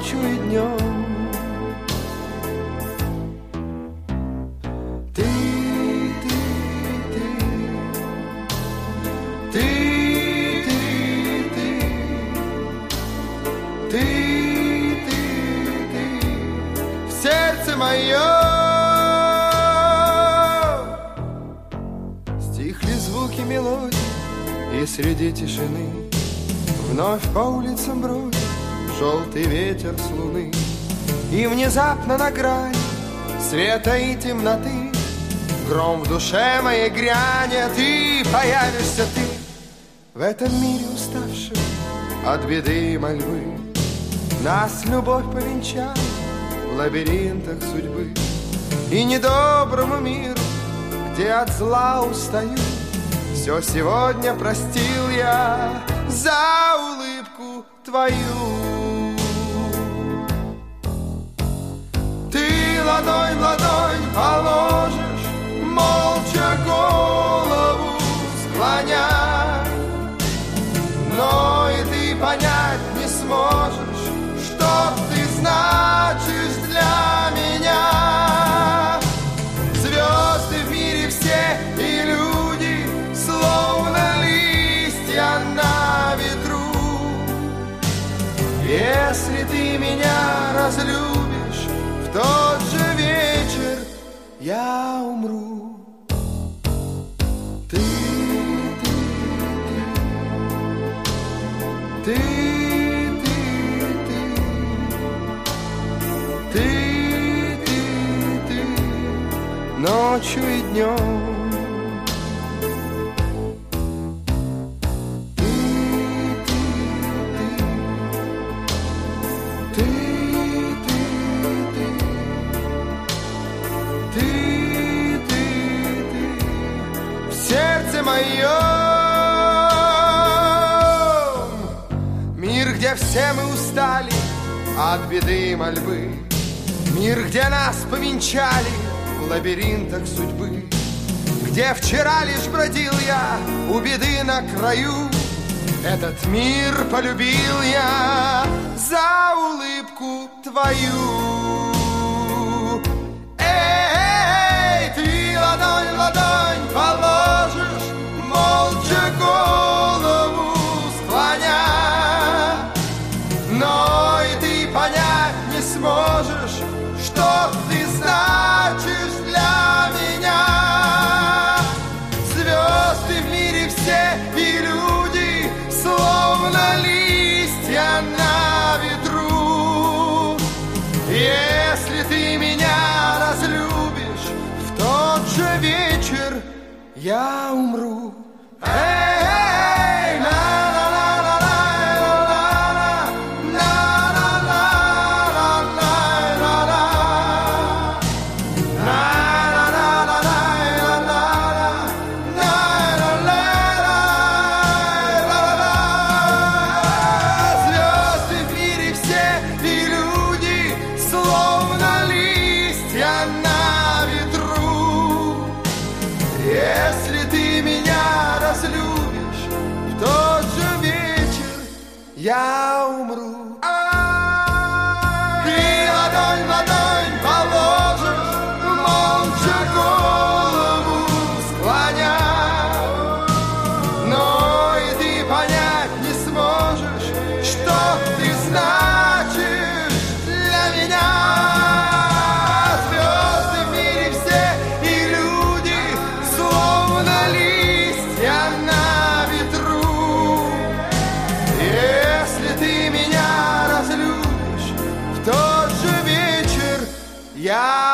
ночью и днем. Ты, в сердце моем. Стихли звуки мелодий, и среди тишины вновь по улицам бродит желтый ветер с луны. И внезапно на грани света и темноты гром в душе моей грянет, и появишься ты в этом мире уставшем от беды и мольбы. Нас любовь повенчала в лабиринтах судьбы, и недоброму миру, где от зла устаю, все сегодня простил я за улыбку твою. Ты ладонь в ладонь положишь, молча голову склоня, но и ты понять не сможешь, что ты значишь для меня. Звезды в мире все и люди, словно листья на ветру. Если ты меня разлюбишь, в тот же вечер я умру. Ты, ночью и днем. Ты, в сердце моем. Мир, где все мы устали от беды и мольбы. Мир, где нас повенчали в лабиринтах судьбы. Где вчера лишь бродил я у беды на краю. Этот мир полюбил я за улыбку твою. Эй, ты ладонь в ладонь положишь, молча голову склоня, но и ты понять не сможешь, что ты значишь для меня. Звезды в мире все и люди, словно листья на ветру. Если ты меня разлюбишь, в тот же вечер я умру. Эй, я умру. Ты ладонь в ладонь положишь, молча голову склоня, но и ты понять не сможешь, что ты значишь для меня. Звезды в мире все и люди, словно листья на ветру. Если ты меня разлюбишь, в тот же вечер я